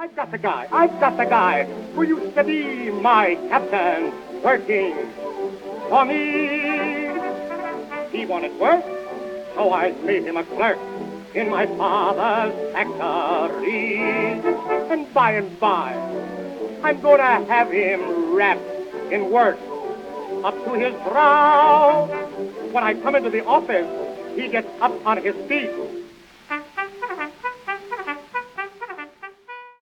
I've got the guy who used to be my captain, working for me. He wanted work, so I made him a clerk in my father's factory. And by, I'm gonna have him wrapped in work up to his brow. When I come into the office, he gets up on his feet